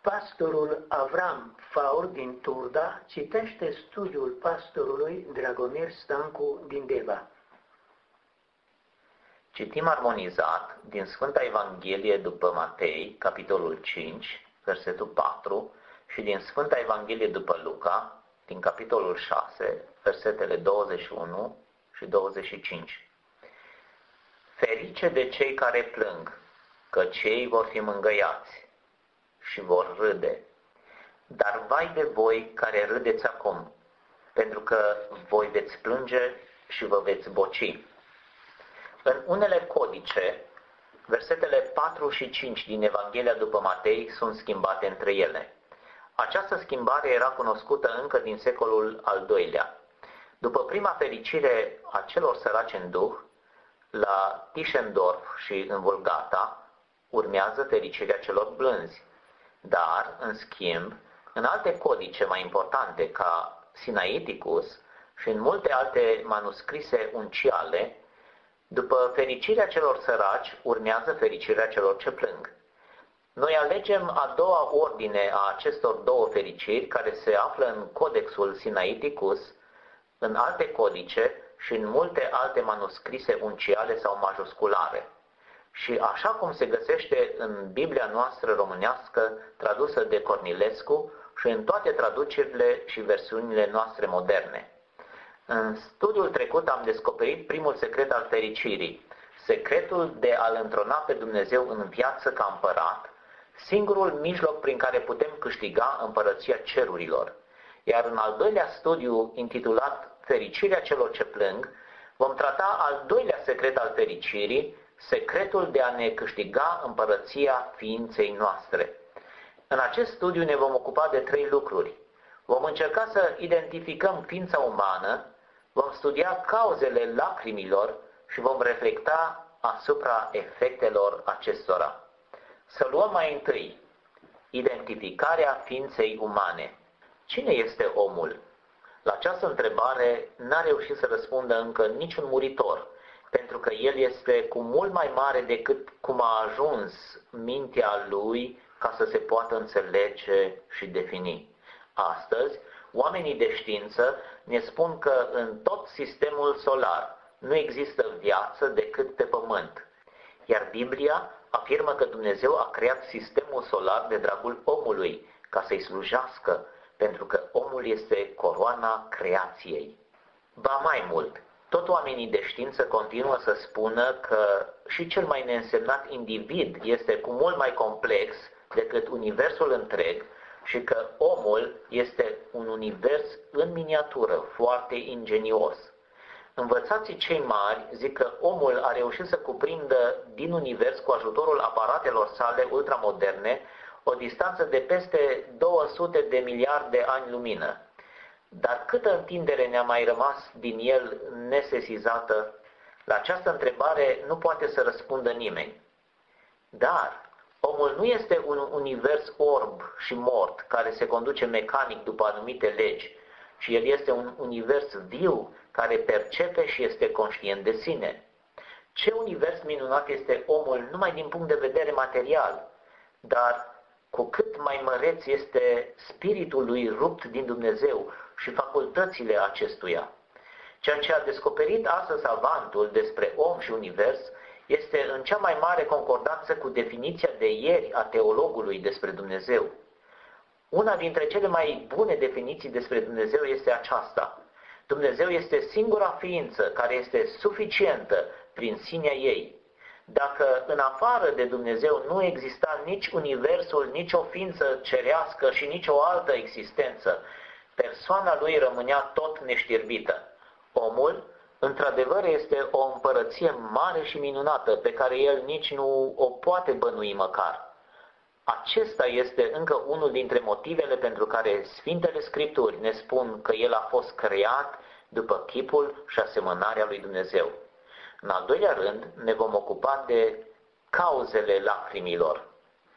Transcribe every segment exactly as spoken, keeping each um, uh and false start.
Pastorul Avram Faur din Turda citește studiul pastorului Dragomir Stancu din Deva. Citim armonizat din Sfânta Evanghelie după Matei, capitolul cinci, versetul patru, și din Sfânta Evanghelie după Luca, din capitolul șase, versetele douăzeci și unu și douăzeci și cinci. Ferice de cei care plâng, că cei vor fi mângâiați și vor râde. Dar vai de voi care râdeți acum, pentru că voi veți plânge și vă veți boci. În unele codice, versetele patru și cinci din Evanghelia după Matei sunt schimbate între ele. Această schimbare era cunoscută încă din secolul al doilea. După prima fericire a celor săraci în duh, la Tischendorf și în Vulgata, urmează fericirea celor blânzi. Dar, în schimb, în alte codice mai importante ca Sinaiticus și în multe alte manuscrise unciale, după fericirea celor săraci, urmează fericirea celor ce plâng. Noi alegem a doua ordine a acestor două fericiri, care se află în Codexul Sinaiticus, în alte codice și în multe alte manuscrise unciale sau majusculare. Și așa cum se găsește în Biblia noastră românească, tradusă de Cornilescu, și în toate traducerile și versiunile noastre moderne. În studiul trecut am descoperit primul secret al fericirii, secretul de a-L întrona pe Dumnezeu în viață ca împărat, singurul mijloc prin care putem câștiga împărăția cerurilor. Iar în al doilea studiu, intitulat Fericirea celor ce plâng, vom trata al doilea secret al fericirii, secretul de a ne câștiga împărăția ființei noastre. În acest studiu ne vom ocupa de trei lucruri. Vom încerca să identificăm ființa umană, vom studia cauzele lacrimilor și vom reflecta asupra efectelor acestora. Să luăm mai întâi identificarea ființei umane. Cine este omul? La această întrebare n-a reușit să răspundă încă niciun muritor, pentru că el este cu mult mai mare decât cum a ajuns mintea lui ca să se poată înțelege și defini. Astăzi, oamenii de știință ne spun că în tot sistemul solar nu există viață decât pe pământ, iar Biblia afirmă că Dumnezeu a creat sistemul solar de dragul omului, ca să-i slujească, pentru că omul este coroana creației. Ba mai mult, tot oamenii de știință continuă să spună că și cel mai neînsemnat individ este cu mult mai complex decât universul întreg și că omul este un univers în miniatură, foarte ingenios. Învățații cei mari zic că omul a reușit să cuprindă din univers cu ajutorul aparatelor sale ultramoderne o distanță de peste două sute de miliarde de ani lumină. Dar câtă întindere ne-a mai rămas din el nesesizată? La această întrebare nu poate să răspundă nimeni. Dar omul nu este un univers orb și mort care se conduce mecanic după anumite legi, ci el este un univers viu care percepe și este conștient de sine. Ce univers minunat este omul numai din punct de vedere material, dar cu cât mai măreț este spiritul lui rupt din Dumnezeu și facultățile acestuia. Ceea ce a descoperit astăzi savantul despre om și univers este în cea mai mare concordanță cu definiția de ieri a teologului despre Dumnezeu. Una dintre cele mai bune definiții despre Dumnezeu este aceasta. Dumnezeu este singura ființă care este suficientă prin sinea ei. Dacă în afară de Dumnezeu nu exista nici universul, nici o ființă cerească și nici o altă existență, persoana lui rămânea tot neștirbită. Omul, într-adevăr, este o împărăție mare și minunată, pe care el nici nu o poate bănui măcar. Acesta este încă unul dintre motivele pentru care Sfintele Scripturi ne spun că el a fost creat după chipul și asemănarea lui Dumnezeu. În al doilea rând, ne vom ocupa de cauzele lacrimilor.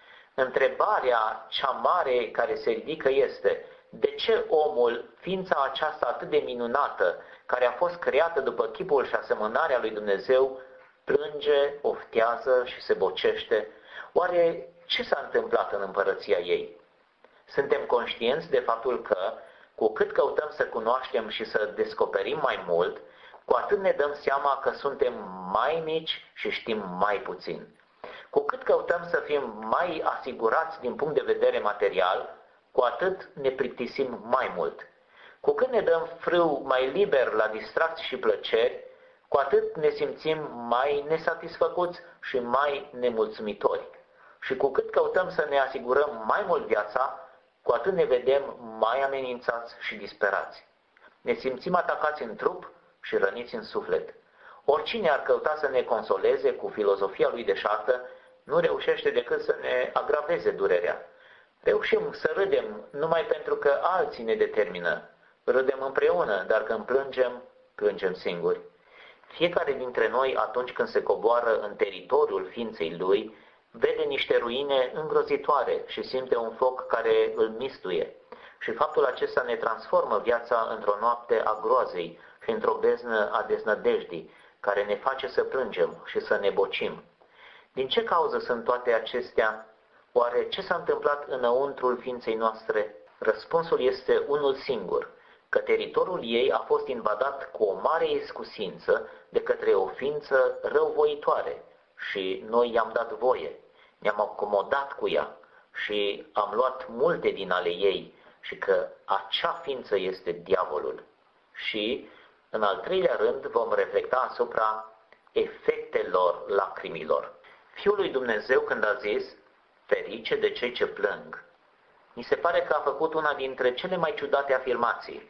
Întrebarea cea mare care se ridică este: de ce omul, ființa aceasta atât de minunată, care a fost creată după chipul și asemănarea lui Dumnezeu, plânge, oftează și se bocește? Oare ce s-a întâmplat în împărăția ei? Suntem conștienți de faptul că, cu cât căutăm să cunoaștem și să descoperim mai mult, cu atât ne dăm seama că suntem mai mici și știm mai puțin. Cu cât căutăm să fim mai asigurați din punct de vedere material, cu atât ne plictisim mai mult. Cu cât ne dăm frâu mai liber la distracții și plăceri, cu atât ne simțim mai nesatisfăcuți și mai nemulțumitori. Și cu cât căutăm să ne asigurăm mai mult viața, cu atât ne vedem mai amenințați și disperați. Ne simțim atacați în trup și răniți în suflet. Oricine ar căuta să ne consoleze cu filozofia lui deșartă, nu reușește decât să ne agraveze durerea. Reușim să râdem numai pentru că alții ne determină. Râdem împreună, dar când plângem, plângem singuri. Fiecare dintre noi, atunci când se coboară în teritoriul ființei lui, vede niște ruine îngrozitoare și simte un foc care îl mistuie. Și faptul acesta ne transformă viața într-o noapte a groazei și într-o beznă a deznădejdii, care ne face să plângem și să ne bocim. Din ce cauză sunt toate acestea? Oare ce s-a întâmplat înăuntrul ființei noastre? Răspunsul este unul singur, că teritoriul ei a fost invadat cu o mare iscusință de către o ființă răuvoitoare și noi i-am dat voie, ne-am acomodat cu ea și am luat multe din ale ei și că acea ființă este diavolul. Și, în al treilea rând, vom reflecta asupra efectelor lacrimilor. Fiul lui Dumnezeu, când a zis, ferice de cei ce plâng, mi se pare că a făcut una dintre cele mai ciudate afirmații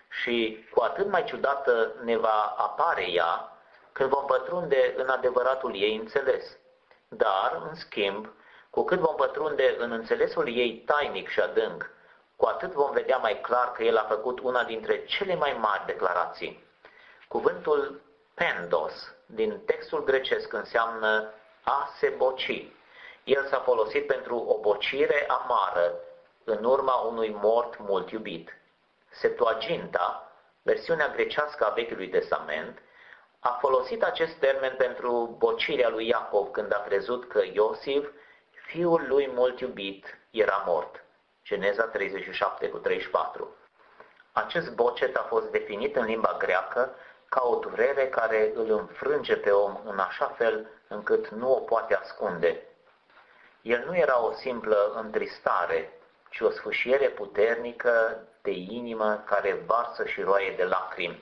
și cu atât mai ciudată ne va apare ea când vom pătrunde în adevăratul ei înțeles. Dar, în schimb, cu cât vom pătrunde în înțelesul ei tainic și adânc, cu atât vom vedea mai clar că el a făcut una dintre cele mai mari declarații. Cuvântul pendos din textul grecesc înseamnă a se boci. El s-a folosit pentru o bocire amară în urma unui mort mult iubit. Septuaginta, versiunea grecească a Vechiului Testament, a folosit acest termen pentru bocirea lui Iacov când a crezut că Iosif, fiul lui mult iubit, era mort. Geneza treizeci și șapte cu treizeci și patru. Acest bocet a fost definit în limba greacă ca o durere care îl înfrânge pe om în așa fel încât nu o poate ascunde. El nu era o simplă întristare, ci o sfâșiere puternică de inimă care varsă și roaie de lacrimi.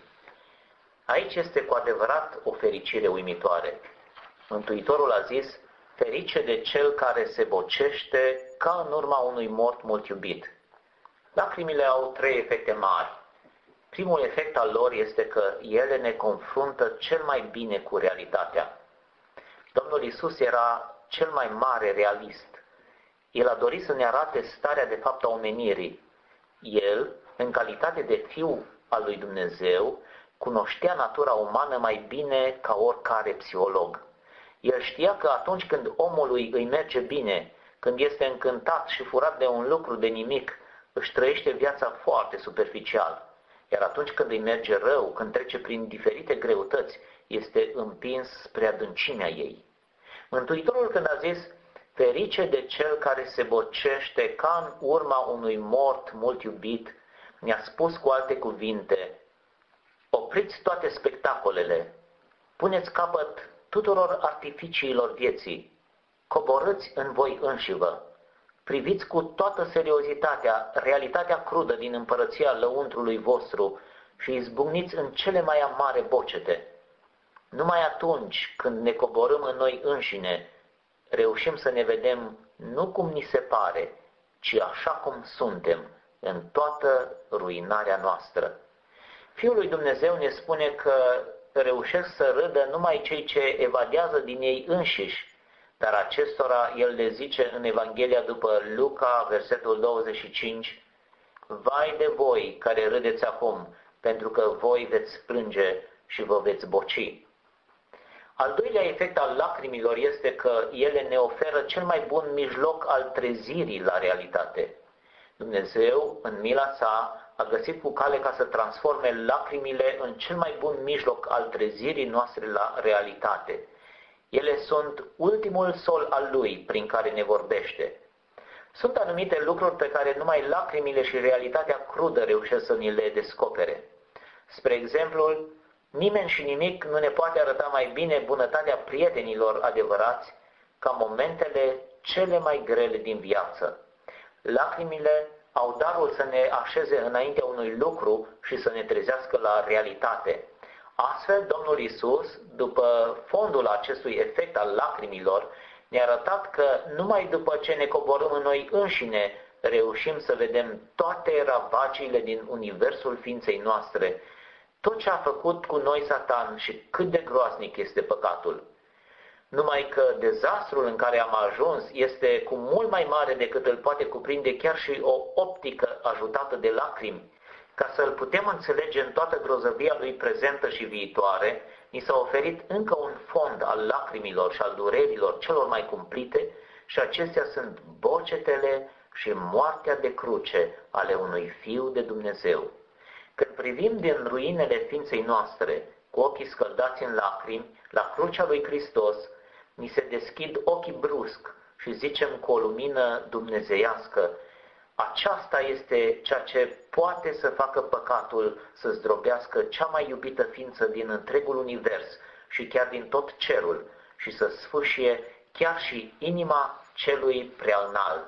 Aici este cu adevărat o fericire uimitoare. Mântuitorul a zis, ferice de cel care se bocește ca în urma unui mort mult iubit. Lacrimile au trei efecte mari. Primul efect al lor este că ele ne confruntă cel mai bine cu realitatea. Domnul Iisus era cel mai mare realist. El a dorit să ne arate starea de fapt a omenirii. El, în calitate de fiu al lui Dumnezeu, cunoștea natura umană mai bine ca oricare psiholog. El știa că atunci când omului îi merge bine, când este încântat și furat de un lucru de nimic, își trăiește viața foarte superficial. Iar atunci când îi merge rău, când trece prin diferite greutăți, este împins spre adâncimea ei. Mântuitorul, când a zis, ferice de cel care se bocește ca în urma unui mort mult iubit, ne-a spus cu alte cuvinte, opriți toate spectacolele, puneți capăt tuturor artificiilor vieții, coborâți în voi înșivă, priviți cu toată seriozitatea realitatea crudă din împărăția lăuntrului vostru și izbucniți în cele mai amare bocete. Numai atunci când ne coborâm în noi înșine, reușim să ne vedem nu cum ni se pare, ci așa cum suntem, în toată ruinarea noastră. Fiul lui Dumnezeu ne spune că reușesc să râdă numai cei ce evadează din ei înșiși, dar acestora el le zice în Evanghelia după Luca, versetul douăzeci și cinci, vai de voi care râdeți acum, pentru că voi veți plânge și vă veți boci. Al doilea efect al lacrimilor este că ele ne oferă cel mai bun mijloc al trezirii la realitate. Dumnezeu, în mila sa, a găsit cu cale ca să transforme lacrimile în cel mai bun mijloc al trezirii noastre la realitate. Ele sunt ultimul sol al Lui prin care ne vorbește. Sunt anumite lucruri pe care numai lacrimile și realitatea crudă reușesc să ni le descopere. Spre exemplu, nimeni și nimic nu ne poate arăta mai bine bunătatea prietenilor adevărați ca momentele cele mai grele din viață. Lacrimile au darul să ne așeze înaintea unui lucru și să ne trezească la realitate. Astfel, Domnul Iisus, după fondul acestui efect al lacrimilor, ne-a arătat că numai după ce ne coborâm în noi înșine, reușim să vedem toate ravagiile din universul ființei noastre, tot ce a făcut cu noi Satan și cât de groaznic este păcatul. Numai că dezastrul în care am ajuns este cu mult mai mare decât îl poate cuprinde chiar și o optică ajutată de lacrimi. Ca să îl putem înțelege în toată grozăvia lui prezentă și viitoare, ni s-a oferit încă un fond al lacrimilor și al durerilor celor mai cumplite și acestea sunt bocetele și moartea de cruce ale unui Fiu de Dumnezeu. Când privim din ruinele ființei noastre, cu ochii scăldați în lacrimi, la crucea lui Hristos, ni se deschid ochii brusc și zicem cu o lumină dumnezeiască: aceasta este ceea ce poate să facă păcatul să zdrobească cea mai iubită ființă din întregul univers și chiar din tot cerul și să sfâșie chiar și inima celui preaînalt.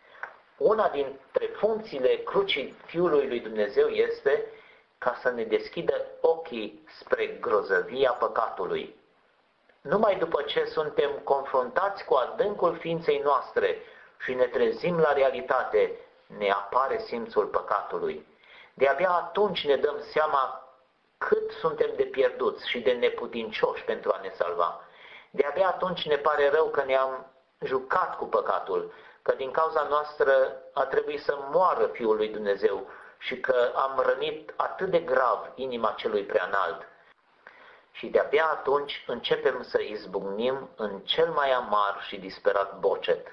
Una dintre funcțiile crucii Fiului lui Dumnezeu este ca să ne deschidă ochii spre grozăvia păcatului. Numai după ce suntem confruntați cu adâncul ființei noastre și ne trezim la realitate, ne apare simțul păcatului. De-abia atunci ne dăm seama cât suntem de pierduți și de neputincioși pentru a ne salva. De-abia atunci ne pare rău că ne-am jucat cu păcatul, că din cauza noastră a trebuit să moară Fiul lui Dumnezeu și că am rănit atât de grav inima celui preanalt. Și de-abia atunci începem să izbucnim în cel mai amar și disperat bocet.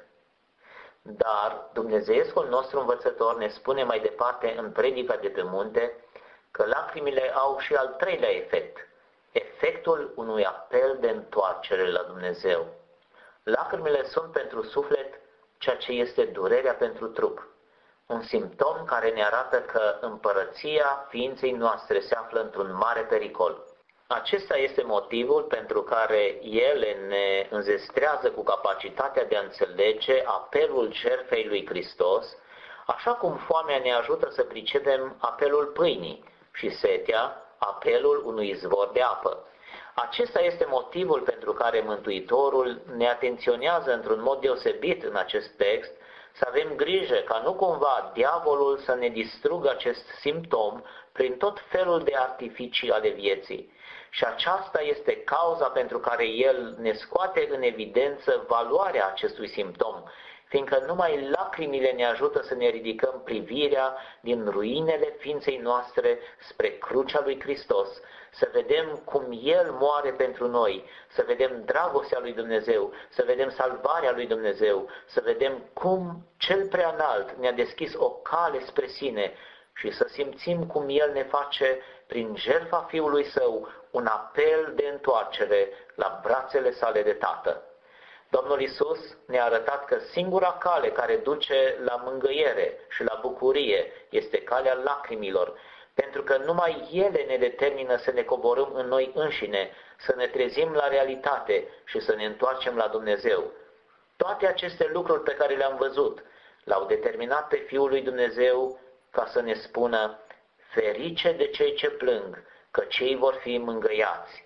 Dar Dumnezeiescul nostru învățător ne spune mai departe în Predica de pe munte că lacrimile au și al treilea efect, efectul unui apel de întoarcere la Dumnezeu. Lacrimile sunt pentru suflet ceea ce este durerea pentru trup, un simptom care ne arată că împărăția ființei noastre se află într-un mare pericol. Acesta este motivul pentru care ele ne înzestrează cu capacitatea de a înțelege apelul jertfei lui Hristos, așa cum foamea ne ajută să pricepem apelul pâinii și setea apelul unui izvor de apă. Acesta este motivul pentru care Mântuitorul ne atenționează într-un mod deosebit în acest text să avem grijă ca nu cumva diavolul să ne distrugă acest simptom prin tot felul de artificii ale vieții. Și aceasta este cauza pentru care el ne scoate în evidență valoarea acestui simptom, fiindcă numai lacrimile ne ajută să ne ridicăm privirea din ruinele ființei noastre spre crucea lui Hristos, să vedem cum El moare pentru noi, să vedem dragostea lui Dumnezeu, să vedem salvarea lui Dumnezeu, să vedem cum Cel Preanalt ne-a deschis o cale spre sine și să simțim cum El ne face, prin jertfa Fiului Său, un apel de întoarcere la brațele sale de Tată. Domnul Iisus ne-a arătat că singura cale care duce la mângâiere și la bucurie este calea lacrimilor, pentru că numai ele ne determină să ne coborâm în noi înșine, să ne trezim la realitate și să ne întoarcem la Dumnezeu. Toate aceste lucruri pe care le-am văzut l-au determinat pe Fiul lui Dumnezeu ca să ne spună: ferice de cei ce plâng, că cei vor fi mângâiați,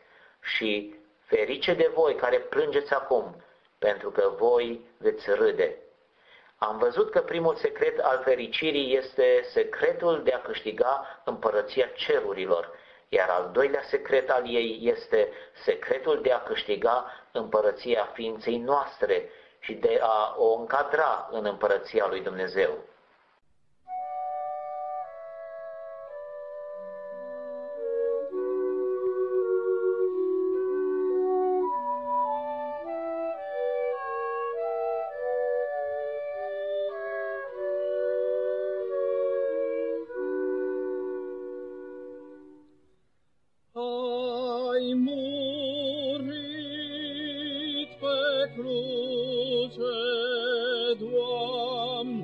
și ferice de voi care plângeți acum, pentru că voi veți râde. Am văzut că primul secret al fericirii este secretul de a câștiga împărăția cerurilor, iar al doilea secret al ei este secretul de a câștiga împărăția ființei noastre și de a o încadra în împărăția lui Dumnezeu. Ai murit pe cruce, Doamne,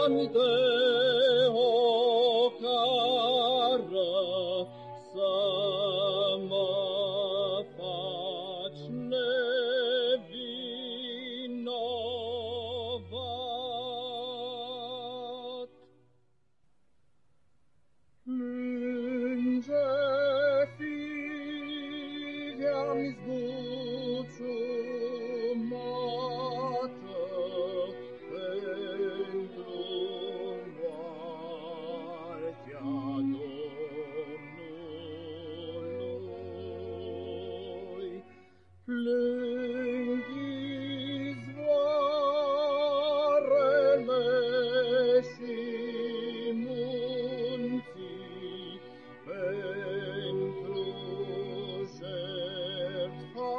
ani de ocară să mă faci nevinovat. Plânge firea-mi zbuciumată pentru moartea Domnului. Plâng izvoarele și munții pentru jertfa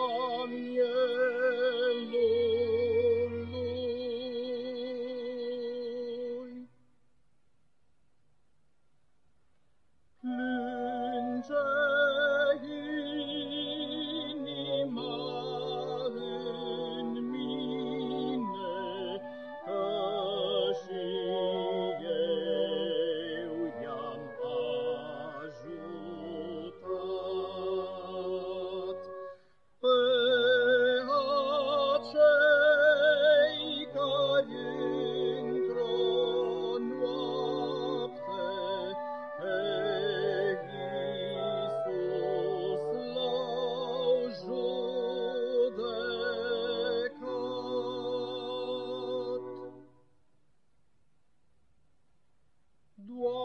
mielului. Plânge inima în mine, că și eu i-am ajutat pe acei care într-o noapte pe Iisus l-au judecat. Doamne,